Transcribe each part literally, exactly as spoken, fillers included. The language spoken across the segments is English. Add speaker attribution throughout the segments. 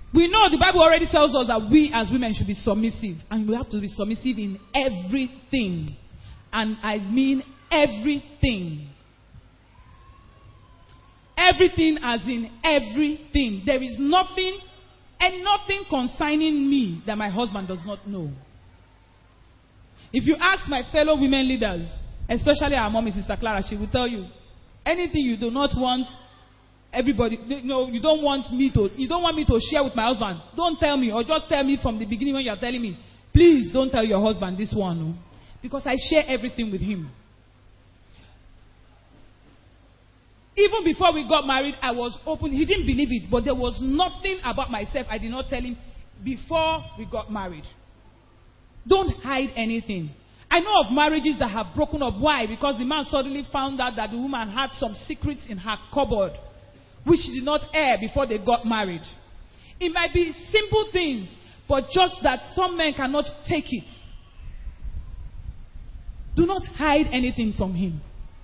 Speaker 1: We know the Bible already tells us that we as women should be submissive. And we have to be submissive in everything. And I mean everything. Everything as in everything. There is nothing and nothing concerning me that my husband does not know. If you ask my fellow women leaders, especially our mommy, Sister Clara, she will tell you, anything you do not want everybody, you know, you don't want me to, you don't want me to share with my husband, don't tell me, or just tell me from the beginning when you are telling me, please don't tell your husband this one, no? Because I share everything with him. Even before we got married, I was open. He didn't believe it, but there was nothing about myself I did not tell him before we got married. Don't hide anything. I know of marriages that have broken up. Why? Because the man suddenly found out that the woman had some secrets in her cupboard, which she did not air before they got married. It might be simple things, but just that some men cannot take it. Do not hide anything from him.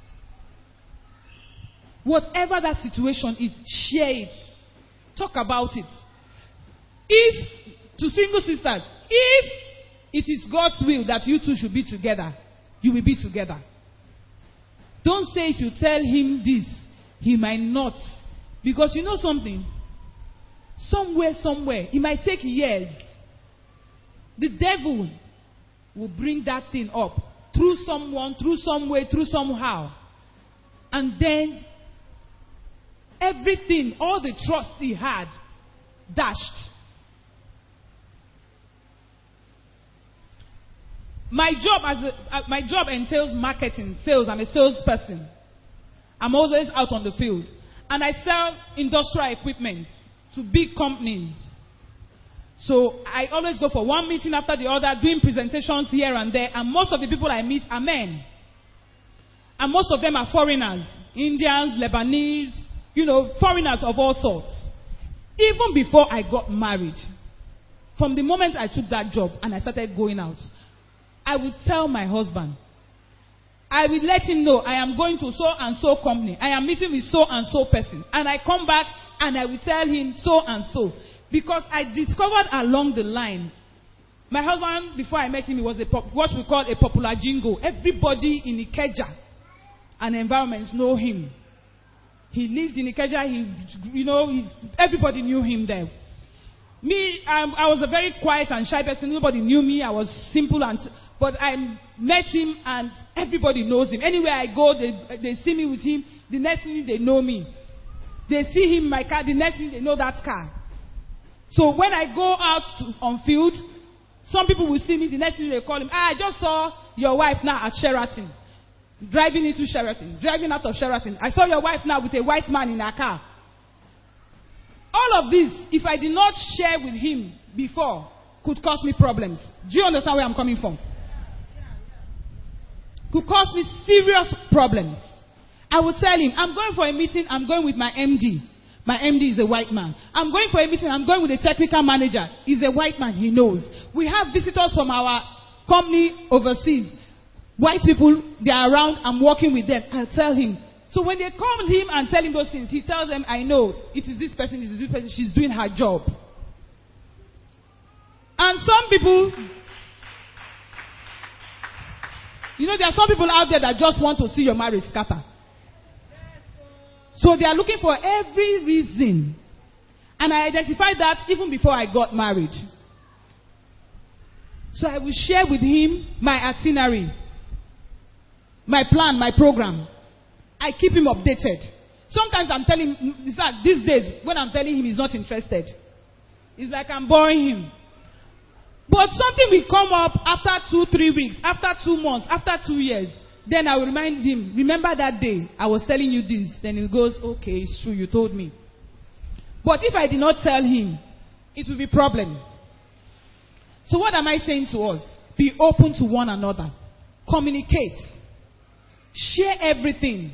Speaker 1: Whatever that situation is, share it. Talk about it. If, to single sisters, if it is God's will that you two should be together, you will be together. Don't say if you tell him this, he might not. Because you know something? Somewhere, somewhere, it might take years. The devil will bring that thing up through someone, through some way, through somehow. And then everything, all the trust he had, dashed. My job as a, uh, my job entails marketing, sales. I'm a salesperson. I'm always out on the field. And I sell industrial equipment to big companies. So I always go for one meeting after the other, doing presentations here and there. And most of the people I meet are men. And most of them are foreigners. Indians, Lebanese, you know, foreigners of all sorts. Even before I got married, from the moment I took that job and I started going out, I would tell my husband, I will let him know I am going to so and so company. I am meeting with so and so person. And I come back and I will tell him so and so. Because I discovered along the line, my husband, before I met him, he was a pop, what we call a popular jingo. Everybody in Ikeja and environments know him. He lived in Ikeja. He, you know, he's, everybody knew him there. Me, um, I was a very quiet and shy person. Nobody knew me. I was simple and, but I met him and everybody knows him. Anywhere I go, they, they see me with him. The next thing they know me. They see him in my car. The next thing they know that car. So when I go out to, on field, some people will see me. The next thing they call him, ah, I just saw your wife now at Sheraton. Driving into Sheraton. Driving out of Sheraton. I saw your wife now with a white man in her car. All of this, if I did not share with him before, could cause me problems. Do you understand where I'm coming from? Could cause me serious problems. I would tell him, I'm going for a meeting, I'm going with my M D. My M D is a white man. I'm going for a meeting, I'm going with a technical manager. He's a white man, he knows. We have visitors from our company overseas. White people, they are around, I'm working with them. I'll tell him. So when they call him and tell him those things, he tells them, I know, it is this person, it is this person, she's doing her job. And some people, you know, there are some people out there that just want to see your marriage scatter. So they are looking for every reason. And I identified that even before I got married. So I will share with him my itinerary, my plan, my program. I keep him updated. Sometimes I'm telling him, it's like these days, when I'm telling him he's not interested, it's like I'm boring him. But something will come up after two, three weeks, after two months, after two years. Then I will remind him, remember that day I was telling you this. Then he goes, okay, it's true, you told me. But if I did not tell him, it will be a problem. So what am I saying to us? Be open to one another. Communicate. Share everything.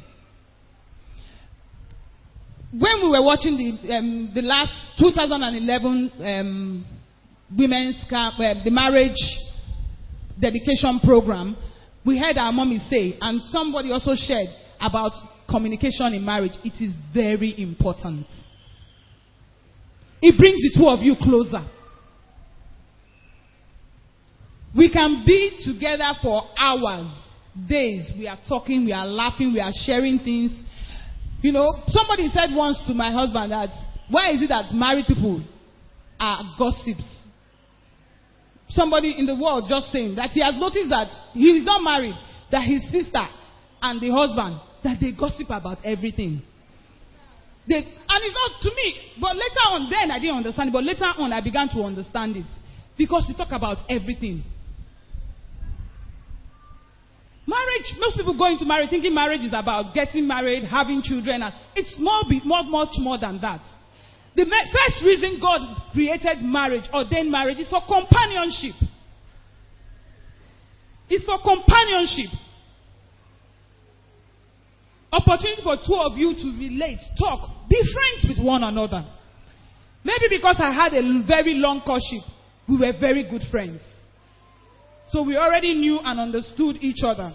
Speaker 1: When we were watching the um, the last two thousand eleven um, women's camp, uh, the marriage dedication program, we heard our mommy say, and somebody also shared about communication in marriage. It is very important. It brings the two of you closer. We can be together for hours, days. We are talking, we are laughing, we are sharing things. You know, somebody said once to my husband that, why is it that married people are gossips? Somebody in the world just saying that he has noticed that he is not married, that his sister and the husband, that they gossip about everything. They, and it's not to me, but later on, then I didn't understand it, but later on I began to understand it. Because we talk about everything. Marriage, most people go into marriage thinking marriage is about getting married, having children. And it's more, more, much more than that. The first reason God created marriage, ordained marriage, is for companionship. It's for companionship. Opportunity for two of you to relate, talk, be friends with one another. Maybe because I had a very long courtship, we were very good friends. So we already knew and understood each other.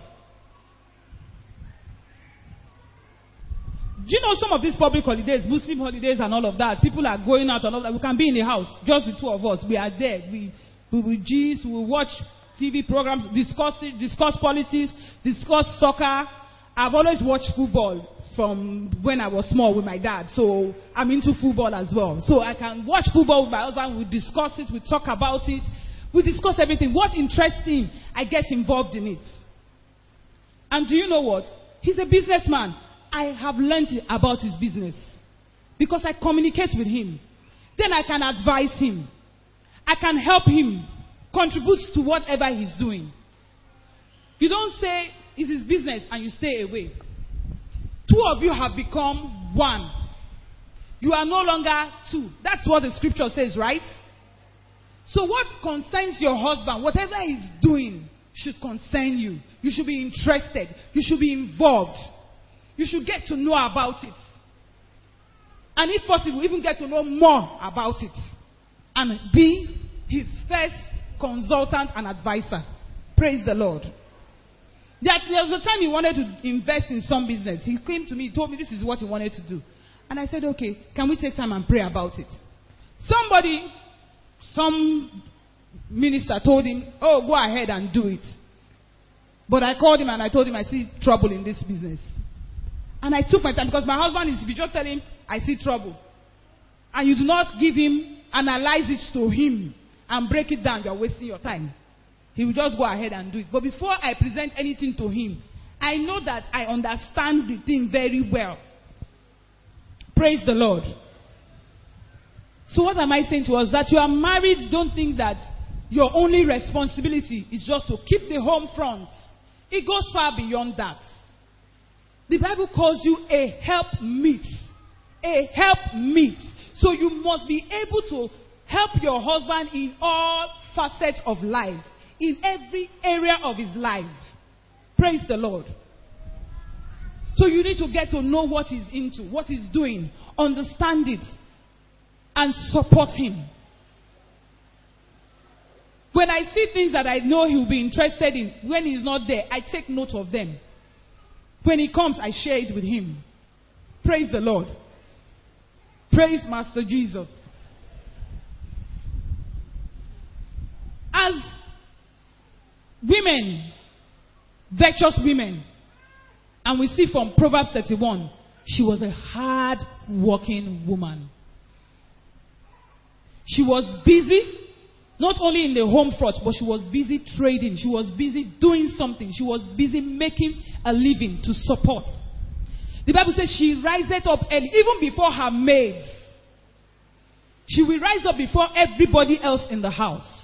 Speaker 1: Do you know some of these public holidays, Muslim holidays and all of that, people are going out and all that. We can be in the house, just the two of us. We are there. We, we will gist, we will watch T V programs, discuss it, discuss politics, discuss soccer. I've always watched football from when I was small with my dad. So I'm into football as well. So I can watch football with my husband. We discuss it. We talk about it. We discuss everything. What interests him, I get involved in it. And do you know what? He's a businessman. I have learned about his business. Because I communicate with him. Then I can advise him. I can help him contribute to whatever he's doing. You don't say it's his business and you stay away. Two of you have become one. You are no longer two. That's what the scripture says, right? So what concerns your husband, whatever he's doing, should concern you. You should be interested. You should be involved. You should get to know about it. And if possible, even get to know more about it. And be his first consultant and advisor. Praise the Lord. That there was a time he wanted to invest in some business. He came to me, he told me this is what he wanted to do. And I said, okay, can we take time and pray about it? Somebody, some minister told him, oh, go ahead and do it. But I called him and I told him I see trouble in this business. And I took my time because my husband is, if you just tell him, I see trouble. And you do not give him, analyze it to him and break it down, you are wasting your time. He will just go ahead and do it. But before I present anything to him, I know that I understand the thing very well. Praise the Lord. So what am I saying to us? That you are married, don't think that your only responsibility is just to keep the home front. It goes far beyond that. The Bible calls you a helpmeet. A helpmeet. So you must be able to help your husband in all facets of life. In every area of his life. Praise the Lord. So you need to get to know what he's into, what he's doing, understand it, and support him. When I see things that I know he'll be interested in, when he's not there, I take note of them. When he comes, I share it with him. Praise the Lord. Praise Master Jesus. As women, virtuous women, and we see from Proverbs thirty-one, she was a hard-working woman. She was busy, not only in the home front, but she was busy trading. She was busy doing something. She was busy making a living to support. The Bible says she riseth up early, even before her maids. She will rise up before everybody else in the house.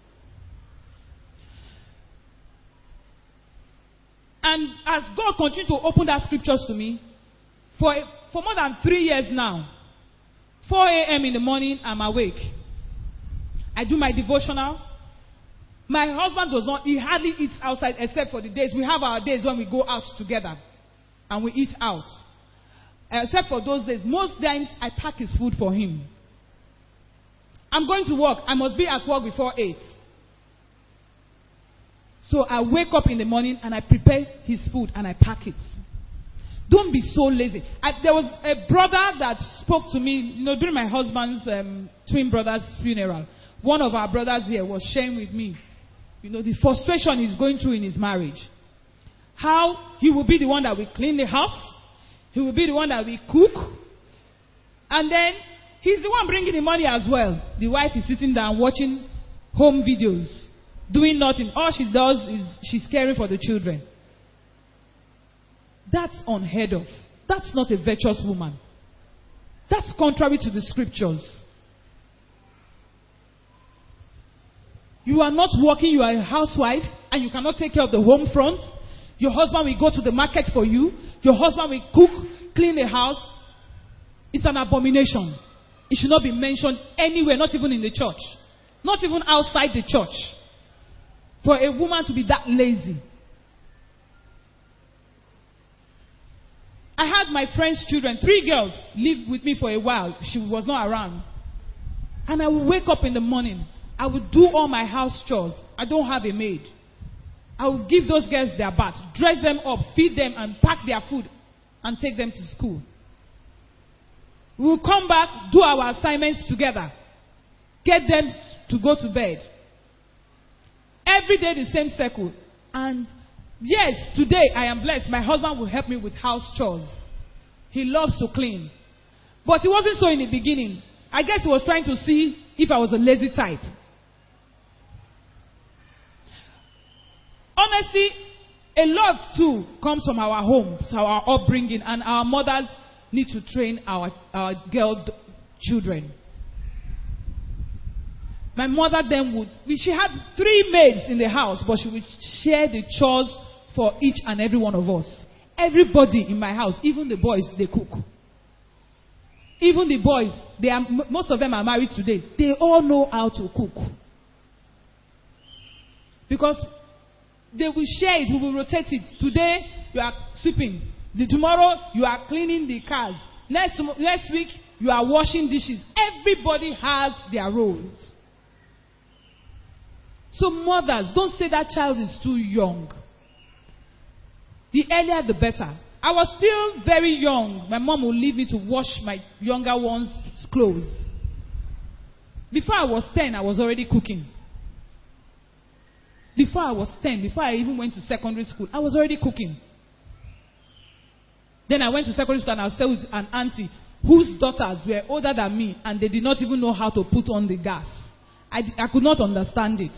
Speaker 1: And as God continued to open that scriptures to me, for, for more than three years now, four a.m. in the morning, I'm awake. I do my devotional. My husband does not, he hardly eats outside except for the days. We have our days when we go out together and we eat out. Except for those days. Most times I pack his food for him. I'm going to work. I must be at work before eight. So I wake up in the morning and I prepare his food and I pack it. Don't be so lazy. I, there was a brother that spoke to me, you know, during my husband's um, twin brother's funeral. One of our brothers here was sharing with me, you know, the frustration he's going through in his marriage. How he will be the one that will clean the house. He will be the one that will cook. And then he's the one bringing the money as well. The wife is sitting down watching home videos, doing nothing. All she does is she's caring for the children. That's unheard of. That's not a virtuous woman. That's contrary to the scriptures. You are not working, you are a housewife, and you cannot take care of the home front. Your husband will go to the market for you. Your husband will cook, clean the house. It's an abomination. It should not be mentioned anywhere, not even in the church. Not even outside the church. For a woman to be that lazy. I had my friend's children, three girls, live with me for a while. She was not around. And I would wake up in the morning. I would do all my house chores. I don't have a maid. I would give those girls their bath, dress them up, feed them, and pack their food, and take them to school. We will come back, do our assignments together, get them to go to bed. Every day the same circle. And yes, today I am blessed. My husband will help me with house chores. He loves to clean. But he wasn't so in the beginning. I guess he was trying to see if I was a lazy type. Honestly, a lot too comes from our homes, our upbringing, and our mothers need to train our, our girl children. My mother then would, she had three maids in the house, but she would share the chores for each and every one of us. Everybody in my house, even the boys, they cook. Even the boys, they are, most of them are married today. They all know how to cook. Because they will share it, we will rotate it. Today, you are sweeping. The, tomorrow, you are cleaning the cars. Next, next week, you are washing dishes. Everybody has their roles. So mothers, don't say that child is too young. The earlier, the better. I was still very young. My mom would leave me to wash my younger ones' clothes. Before I was ten, I was already cooking. Before I was ten, before I even went to secondary school, I was already cooking. Then I went to secondary school and I was staying with an auntie whose daughters were older than me and they did not even know how to put on the gas. I, I could not understand it.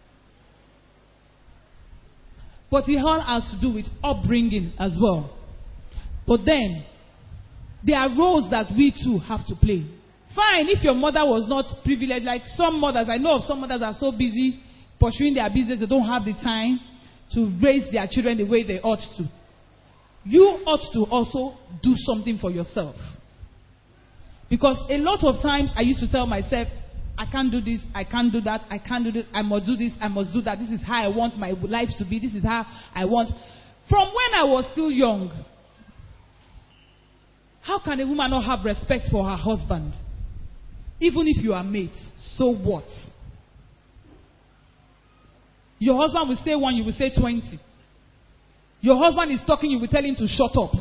Speaker 1: But it all has to do with upbringing as well. But then, there are roles that we too have to play. Fine, if your mother was not privileged, like some mothers, I know of some mothers are so busy pursuing their business, they don't have the time to raise their children the way they ought to. You ought to also do something for yourself. Because a lot of times I used to tell myself, I can't do this, I can't do that, I can't do this, I must do this, I must do that. This is how I want my life to be. This is how I want. From when I was still young, how can a woman not have respect for her husband? Even if you are mates, so what? Your husband will say one, you will say twenty. Your husband is talking, you will tell him to shut up.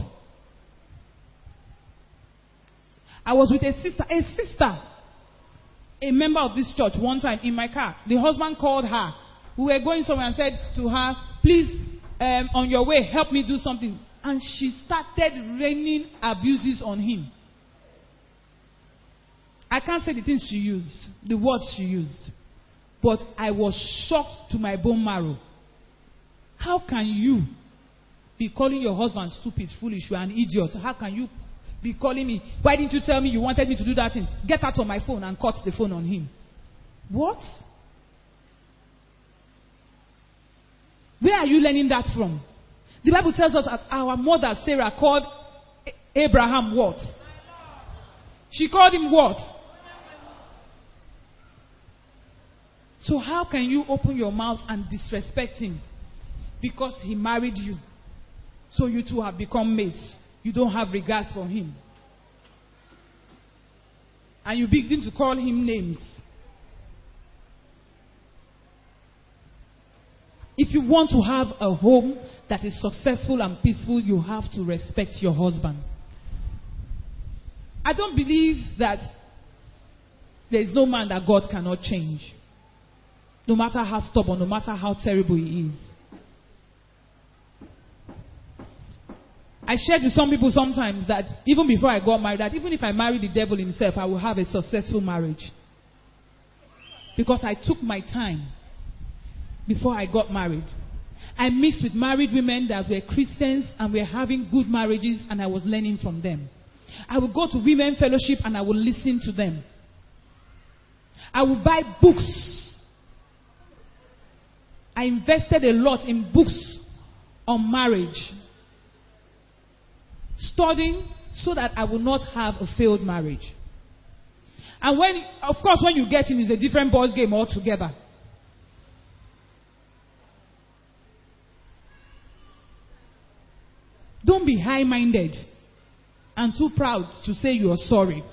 Speaker 1: I was with a sister, a sister, a member of this church one time in my car. The husband called her. We were going somewhere and said to her, please, um, on your way, help me do something. And she started raining abuses on him. I can't say the things she used, the words she used. But I was shocked to my bone marrow. How can you be calling your husband stupid, foolish, you are an idiot? How can you be calling me? Why didn't you tell me you wanted me to do that thing? Get out of my phone and cut the phone on him. What? Where are you learning that from? The Bible tells us that our mother Sarah called Abraham what? She called him what? So how can you open your mouth and disrespect him? Because he married you. So you two have become mates. You don't have regards for him. And you begin to call him names. If you want to have a home that is successful and peaceful, you have to respect your husband. I don't believe that there is no man that God cannot change. No matter how stubborn, no matter how terrible he is. I shared with some people sometimes that even before I got married, that even if I marry the devil himself, I will have a successful marriage. Because I took my time before I got married. I mixed with married women that were Christians and were having good marriages, and I was learning from them. I would go to women fellowship and I would listen to them. I would buy books. I invested a lot in books on marriage, studying so that I will not have a failed marriage. And when, of course, when you get in, it's a different ball game altogether. Don't be high-minded and too proud to say you are sorry.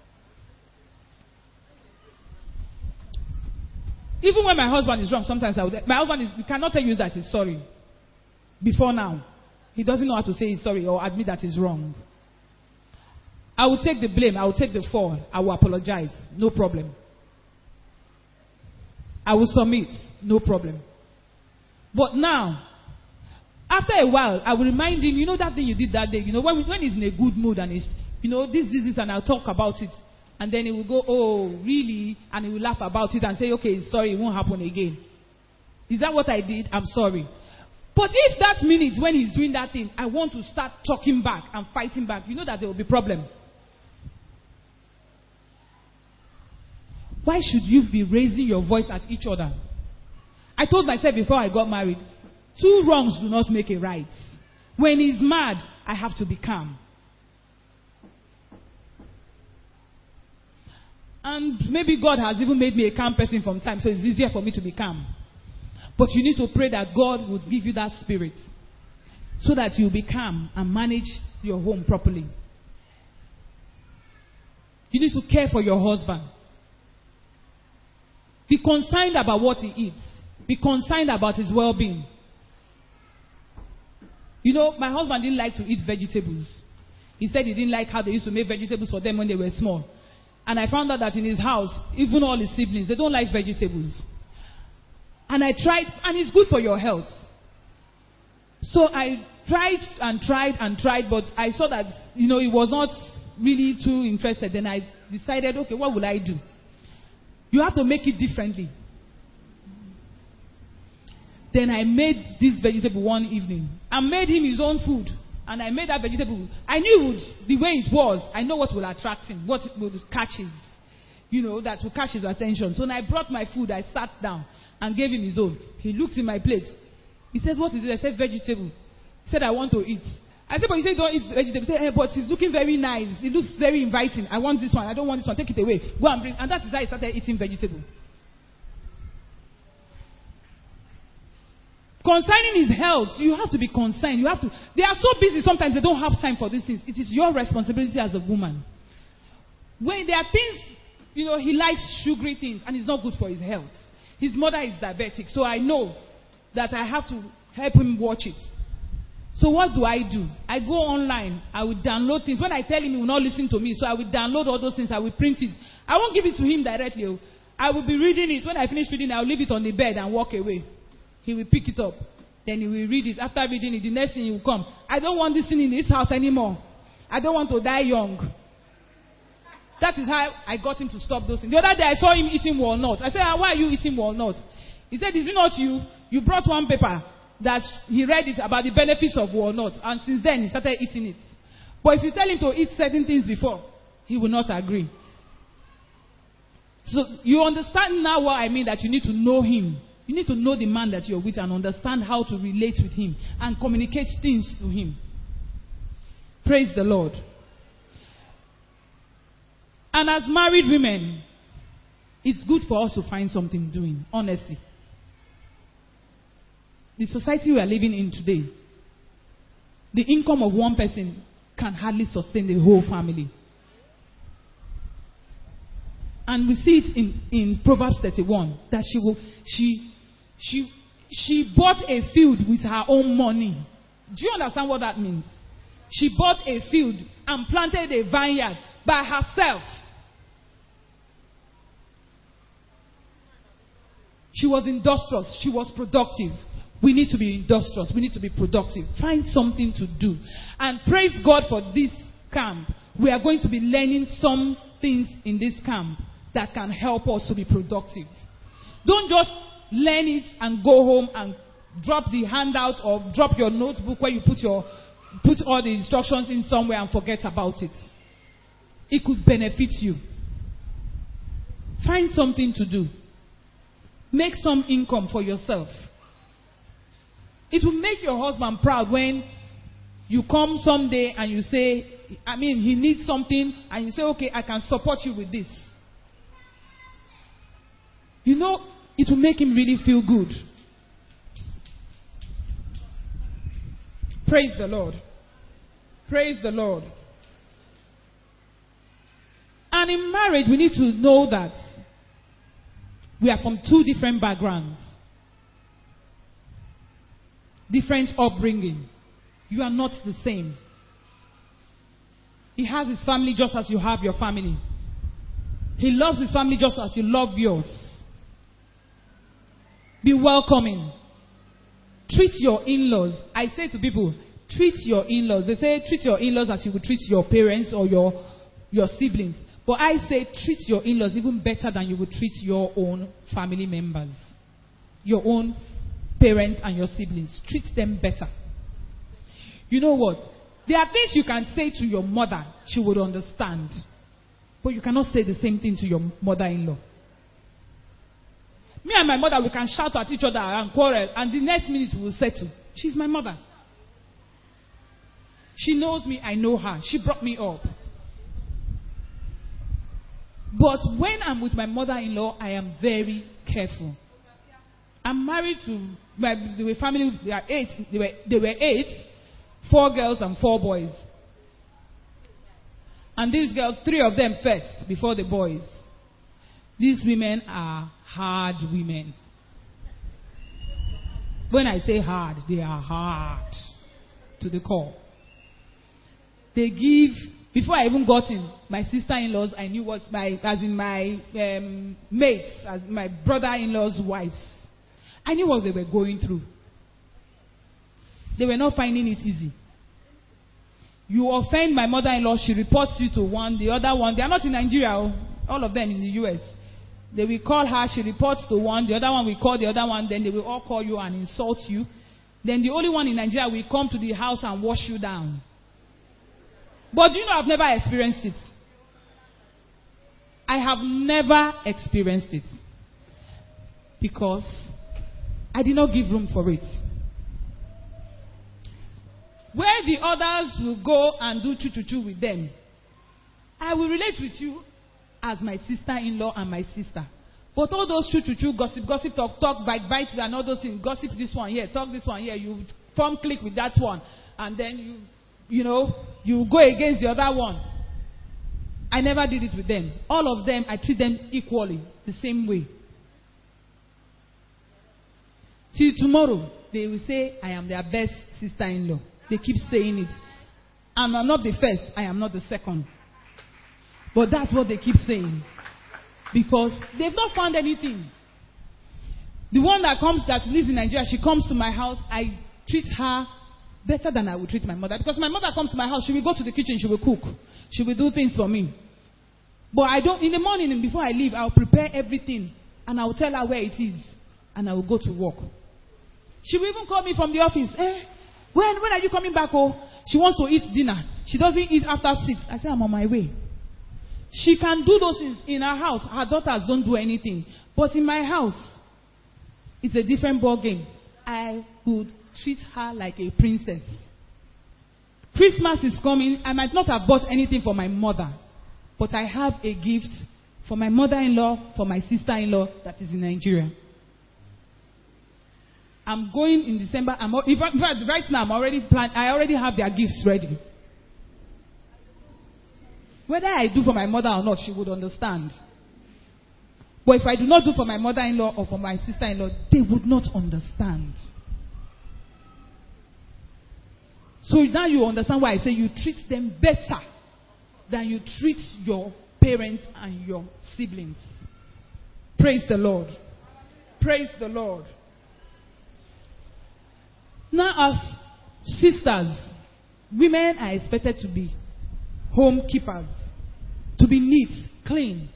Speaker 1: Even when my husband is wrong, sometimes I would, my husband is, cannot tell you that he's sorry. Before now. He doesn't know how to say he's sorry or admit that he's wrong. I will take the blame. I will take the fall. I will apologize. No problem. I will submit. No problem. But now, after a while, I will remind him, you know that thing you did that day, you know, when, when he's in a good mood and he's, you know, this, this, this, and I'll talk about it. And then he will go, oh, really? And he will laugh about it and say, okay, sorry, it won't happen again. Is that what I did? I'm sorry. But if that minute when he's doing that thing, I want to start talking back and fighting back, you know that there will be problem. Why should you be raising your voice at each other? I told myself before I got married, two wrongs do not make a right. When he's mad, I have to be calm. And maybe God has even made me a calm person from time, so it's easier for me to be calm. But you need to pray that God would give you that spirit so that you'll be calm and manage your home properly. You need to care for your husband. Be concerned about what he eats. Be concerned about his well-being. You know, my husband didn't like to eat vegetables. He said he didn't like how they used to make vegetables for them when they were small. And I found out that in his house, even all his siblings, they don't like vegetables. And I tried, and it's good for your health. So I tried and tried and tried, but I saw that, you know, he was not really too interested. Then I decided, okay, what will I do? You have to make it differently. Then I made this vegetable one evening. I made him his own food. And I made that vegetable. I knew it would, the way it was, I know what will attract him, what will catch his, you know, that will catch his attention. So when I brought my food, I sat down and gave him his own. He looked in my plate. He said, what is it? I said, vegetable. He said, I want to eat. I said, but you say don't eat vegetable. He said, hey, but it's looking very nice. It looks very inviting. I want this one. I don't want this one. Take it away. Go and bring. And that is how I started eating vegetable. Concerning his health, you have to be concerned. You have to. They are so busy sometimes they don't have time for these things. It is your responsibility as a woman. When there are things, you know, he likes sugary things and it's not good for his health. His mother is diabetic, so I know that I have to help him watch it. So what do I do? I go online. I will download things. When I tell him he will not listen to me, so I will download all those things. I will print it. I won't give it to him directly. I will be reading it. When I finish reading, I will leave it on the bed and walk away. He will pick it up. Then he will read it. After reading it, the next thing he will come. I don't want this thing in this house anymore. I don't want to die young. That is how I got him to stop those things. The other day I saw him eating walnuts. I said, ah, why are you eating walnuts? He said, is it not you? You brought one paper that he read it about the benefits of walnuts. And since then he started eating it. But if you tell him to eat certain things before, he will not agree. So you understand now what I mean, that you need to know him. You need to know the man that you're with and understand how to relate with him and communicate things to him. Praise the Lord. And as married women, it's good for us to find something doing, honestly. The society we are living in today, the income of one person can hardly sustain the whole family. And we see it in, in Proverbs thirty-one, that she will, she, she, she bought a field with her own money. Do you understand what that means? She bought a field and planted a vineyard by herself. She was industrious. She was productive. We need to be industrious. We need to be productive. Find something to do. And praise God for this camp. We are going to be learning some things in this camp that can help us to be productive. Don't just learn it and go home and drop the handout or drop your notebook where you put your put all the instructions in somewhere and forget about it. It could benefit you. Find something to do. Make some income for yourself. It will make your husband proud when you come someday and you say, I mean, he needs something, and you say, okay, I can support you with this. You know, it will make him really feel good. Praise the Lord. Praise the Lord. And in marriage, we need to know that we are from two different backgrounds. Different upbringing. You are not the same. He has his family just as you have your family. He loves his family just as you love yours. Be welcoming. Treat your in-laws. I say to people, treat your in-laws. They say treat your in-laws as you would treat your parents or your, your siblings. But I say treat your in-laws even better than you would treat your own family members. Your own parents and your siblings. Treat them better. You know what? There are things you can say to your mother, she would understand. But you cannot say the same thing to your mother-in-law. Me and my mother, we can shout at each other and quarrel, and the next minute we will settle. She's my mother. She knows me, I know her. She brought me up. But when I'm with my mother-in-law, I am very careful. I'm married to my the family. They are eight. They were they were eight, four girls and four boys. And these girls, three of them first before the boys. These women are hard women. When I say hard, they are hard to the core. They give. Before I even got in, my sister-in-laws, I knew what my, as in my um, mates, as my brother-in-law's wives. I knew what they were going through. They were not finding it easy. You offend my mother-in-law, she reports you to one, the other one. They are not in Nigeria, all of them in the U S. They will call her, she reports to one, the other one will call the other one, then they will all call you and insult you. Then the only one in Nigeria will come to the house and wash you down. But you know, I've never experienced it. I have never experienced it. Because I did not give room for it. Where the others will go and do choo-choo-choo with them, I will relate with you as my sister-in-law and my sister. But all those choo-choo-choo, gossip, gossip, talk, talk, bite, bite, and all those things, gossip this one here, talk this one here, you form click with that one, and then you You know, you go against the other one. I never did it with them. All of them, I treat them equally, the same way. Till tomorrow, they will say, I am their best sister-in-law. They keep saying it. And I'm not the first, I am not the second. But that's what they keep saying. Because they've not found anything. The one that comes, that lives in Nigeria, she comes to my house, I treat her better than I would treat my mother. Because my mother comes to my house, she will go to the kitchen, she will cook. She will do things for me. But I don't, in the morning and before I leave, I'll prepare everything. And I'll tell her where it is. And I will go to work. She will even call me from the office. Eh, when, when are you coming back? Oh, she wants to eat dinner. She doesn't eat after six. I say, I'm on my way. She can do those things in her house. Her daughters don't do anything. But in my house, it's a different ball game. I would treat her like a princess. Christmas is coming. I might not have bought anything for my mother, but I have a gift for my mother-in-law, for my sister-in-law that is in Nigeria. I'm going in December. I'm, in fact, right now, I'm already planned. I already have their gifts ready. Whether I do for my mother or not, she would understand. But if I do not do for my mother-in-law or for my sister-in-law, they would not understand. So now you understand why I say you treat them better than you treat your parents and your siblings. Praise the Lord. Praise the Lord. Now, as sisters, women are expected to be home keepers, to be neat, clean.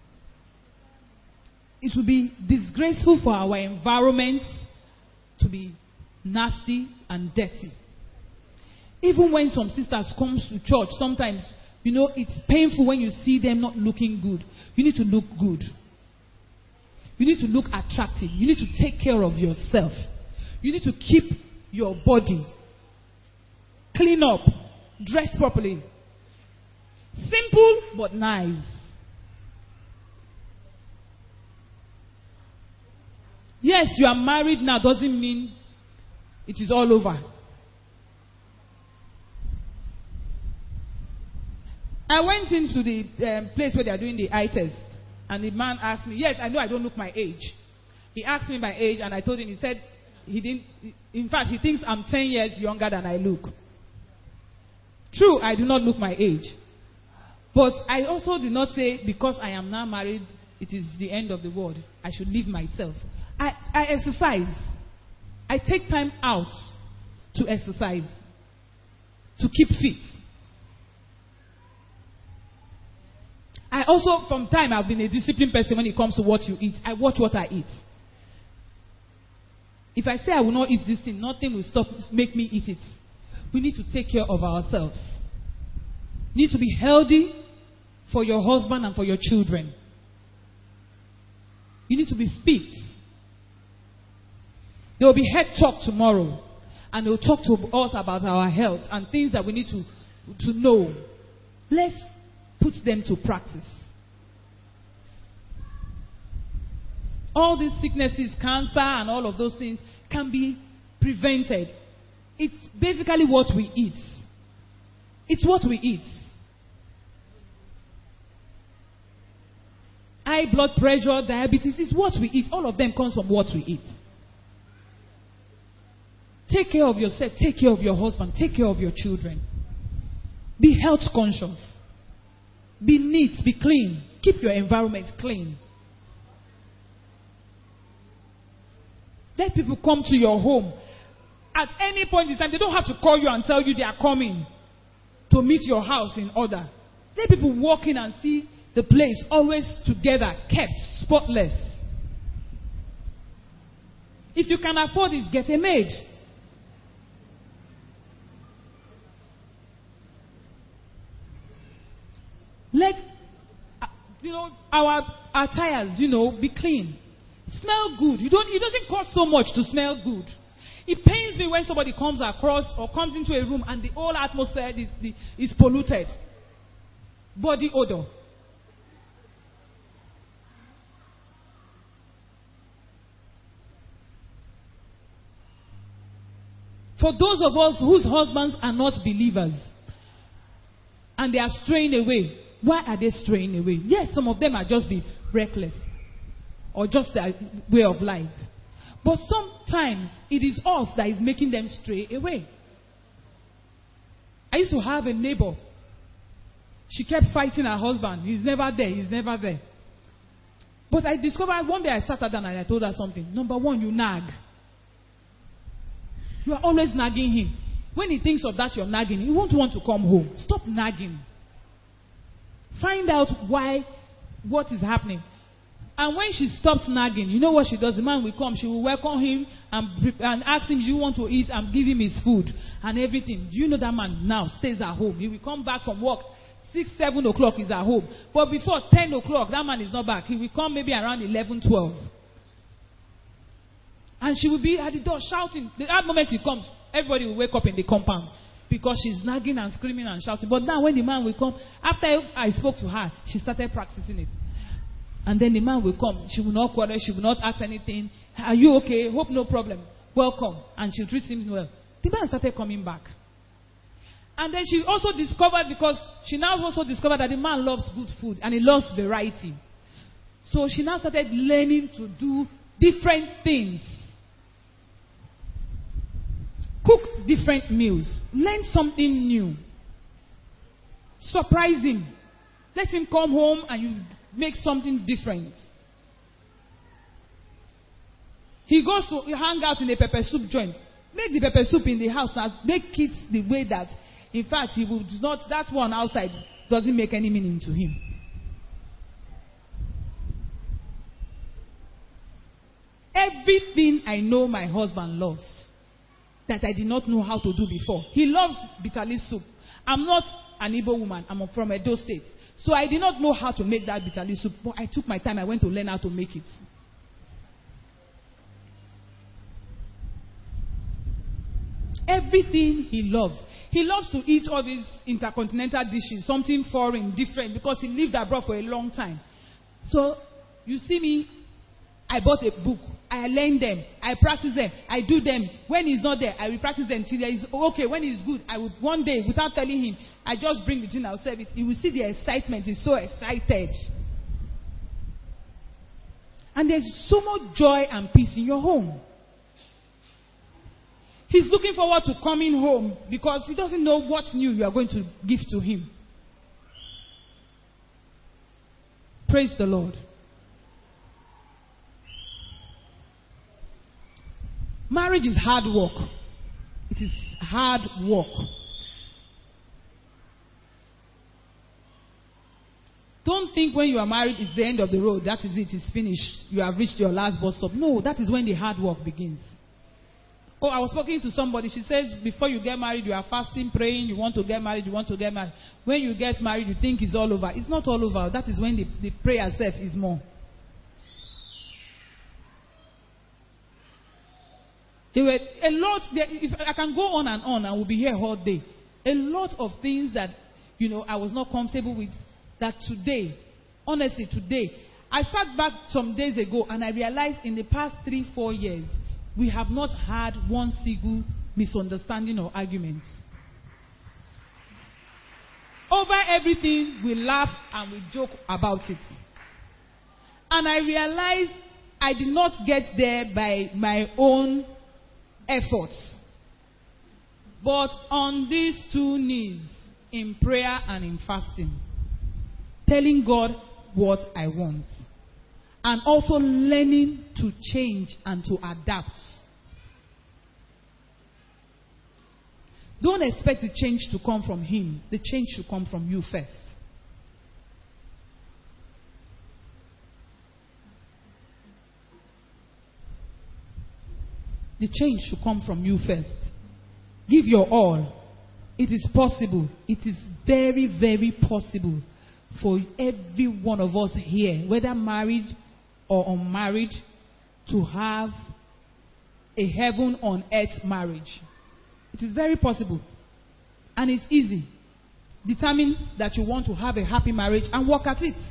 Speaker 1: It would be disgraceful for our environment to be nasty and dirty. Even when some sisters come to church, sometimes, you know, it's painful when you see them not looking good. You need to look good. You need to look attractive. You need to take care of yourself. You need to keep your body. Clean up. Dress properly. Simple but nice. Yes, you are married now doesn't mean it is all over. I went into the um, place where they are doing the eye test, and the man asked me, yes, I know I don't look my age. He asked me my age, and I told him, he said, he didn't, in fact, he thinks I'm ten years younger than I look. True, I do not look my age. But I also did not say, because I am now married, it is the end of the world. I should leave myself. I, I exercise. I take time out to exercise, to keep fit. I also, from time, I've been a disciplined person when it comes to what you eat. I watch what I eat. If I say I will not eat this thing, nothing will stop, make me eat it. We need to take care of ourselves. You need to be healthy for your husband and for your children. You need to be fit. There will be head talk tomorrow, and they will talk to us about our health and things that we need to, to know. Let's put them to practice. All these sicknesses, cancer and all of those things can be prevented. It's basically what we eat. It's what we eat. High blood pressure, diabetes, is what we eat. All of them comes from what we eat. Take care of yourself. Take care of your husband. Take care of your children. Be health conscious. Be neat. Be clean. Keep your environment clean. Let people come to your home at any point in time. They don't have to call you and tell you they are coming to meet your house in order. Let people walk in and see the place always together, kept, spotless. If you can afford it, get a maid. Let, uh, you know, our attires, you know, be clean. Smell good. You don't, it doesn't cost so much to smell good. It pains me when somebody comes across or comes into a room and the whole atmosphere is, is polluted. Body odor. For those of us whose husbands are not believers and they are straying away, why are they straying away? Yes, some of them are just be reckless or just their way of life. But sometimes it is us that is making them stray away. I used to have a neighbor. She kept fighting her husband. He's never there. He's never there. But I discovered one day I sat her down and I told her something. Number one, you nag. You are always nagging him. When he thinks of that you're nagging, he won't want to come home. Stop nagging. Find out why, what is happening. And when she stops nagging, you know what she does? The man will come, she will welcome him and, and ask him, do you want to eat, and give him his food and everything. Do you know that man now stays at home? He will come back from work, six, seven o'clock, he's at home. But before ten o'clock, that man is not back. He will come maybe around eleven, twelve. And she will be at the door shouting. The that moment he comes, everybody will wake up in the compound because she's nagging and screaming and shouting. But now when the man will come, after I spoke to her, she started practicing it. And then the man will come. She will not quarrel. She will not ask anything. Are you okay? Hope no problem. Welcome. And she'll treat him well. The man started coming back. And then she also discovered, because she now also discovered that the man loves good food and he loves variety. So she now started learning to do different things. Cook different meals. Learn something new. Surprise him. Let him come home and you make something different. He goes to hang out in a pepper soup joint. Make the pepper soup in the house now. Make it the way that, in fact, he would not, that one outside doesn't make any meaning to him. Everything I know my husband loves that I did not know how to do before. He loves bitter leaf soup. I'm not an Igbo woman. I'm from Edo State. So I did not know how to make that bitter leaf soup. But I took my time. I went to learn how to make it. Everything he loves. He loves to eat all these intercontinental dishes, something foreign, different, because he lived abroad for a long time. So, you see me, I bought a book. I learn them. I practice them. I do them. When he's not there, I will practice them till there is okay. When he's good, I will one day, without telling him, I just bring the thing, I'll serve it. You will see the excitement. He's so excited. And there's so much joy and peace in your home. He's looking forward to coming home because he doesn't know what new you are going to give to him. Praise the Lord. Marriage is hard work. It is hard work. Don't think when you are married it's the end of the road. That is it. It's finished. You have reached your last bus stop. No, that is when the hard work begins. Oh, I was talking to somebody. She says, before you get married, you are fasting, praying. You want to get married. You want to get married. When you get married, you think it's all over. It's not all over. That is when the, the prayer itself is more. There were a lot. There, if I can go on and on, I will be here all day. A lot of things that, you know, I was not comfortable with. That today, honestly, today, I sat back some days ago and I realized in the past three, four years, we have not had one single misunderstanding or arguments. Over everything, we laugh and we joke about it. And I realized I did not get there by my own efforts. But on these two knees, in prayer and in fasting, telling God what I want. And also learning to change and to adapt. Don't expect the change to come from him. The change should come from you first. The change should come from you first. Give your all. It is possible. It is very, very possible for every one of us here, whether married or unmarried, to have a heaven on earth marriage. It is very possible. And it's easy. Determine that you want to have a happy marriage and work at it.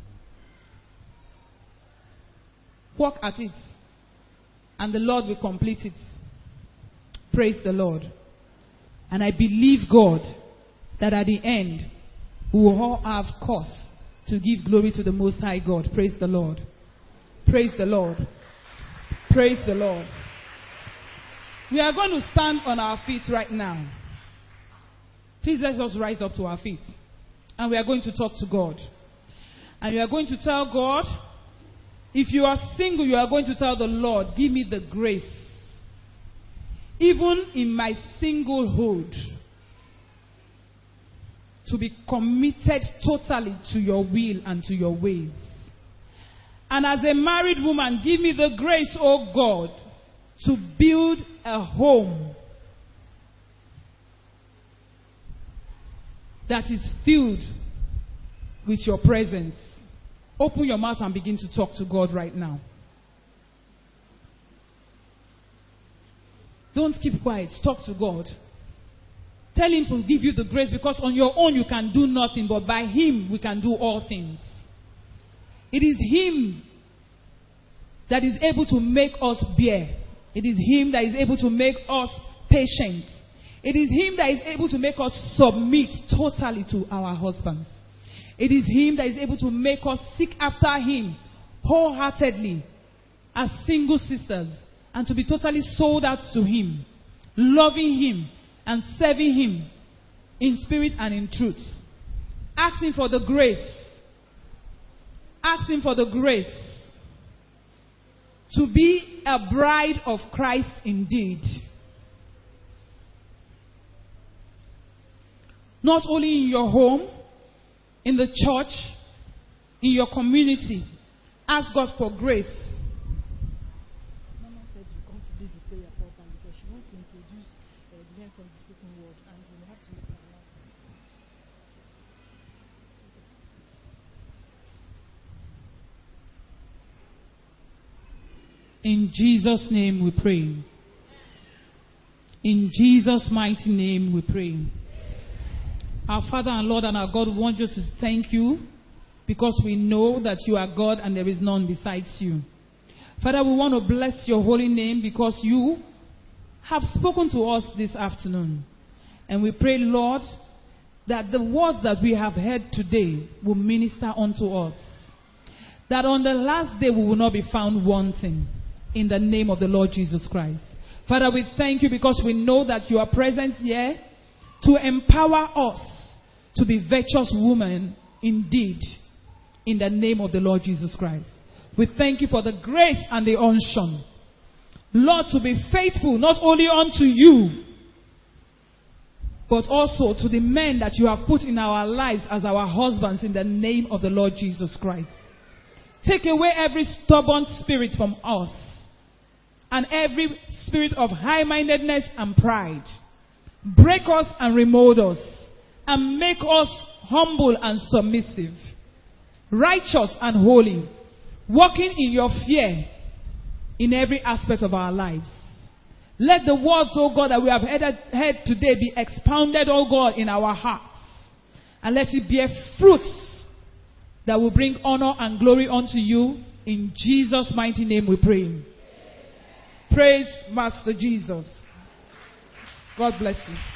Speaker 1: Work at it. And the Lord will complete it. Praise the Lord. And I believe God that at the end we will all have cause to give glory to the Most High God. Praise the Lord. Praise the Lord. Praise the Lord. We are going to stand on our feet right now. Please let us rise up to our feet. And we are going to talk to God. And we are going to tell God, if you are single, you are going to tell the Lord, give me the grace. Even in my singlehood, to be committed totally to your will and to your ways. And as a married woman, give me the grace, oh God, to build a home that is filled with your presence. Open your mouth and begin to talk to God right now. Don't keep quiet. Talk to God. Tell him to give you the grace, because on your own you can do nothing, but by him we can do all things. It is him that is able to make us bear. It is him that is able to make us patient. It is him that is able to make us submit totally to our husbands. It is him that is able to make us seek after him wholeheartedly as single sisters and to be totally sold out to Him, loving Him and serving Him in spirit and in truth. Asking for the grace, asking for the grace to be a bride of Christ indeed. Not only in your home, in the church, in your community. Ask God for grace.
Speaker 2: Mama said you come to lead the prayer program because she wants to introduce uh, the men from the spoken word, and we have to make an announcement.
Speaker 1: In Jesus' name we pray. In Jesus' mighty name we pray. Our Father and Lord and our God, we want you to thank you because we know that you are God and there is none besides you. Father, we want to bless your holy name because you have spoken to us this afternoon. And we pray, Lord, that the words that we have heard today will minister unto us. That on the last day we will not be found wanting. In the name of the Lord Jesus Christ. Father, we thank you because we know that you are present here to empower us to be virtuous women indeed. In the name of the Lord Jesus Christ. We thank you for the grace and the unction. Lord, to be faithful not only unto you, but also to the men that you have put in our lives as our husbands in the name of the Lord Jesus Christ. Take away every stubborn spirit from us and every spirit of high-mindedness and pride. Break us and remold us and make us humble and submissive, righteous and holy, walking in your fear in every aspect of our lives. Let the words, oh God, that we have heard, heard today be expounded, oh God, in our hearts. And let it bear fruits that will bring honor and glory unto you. In Jesus' mighty name we pray. Praise Master Jesus. God bless you.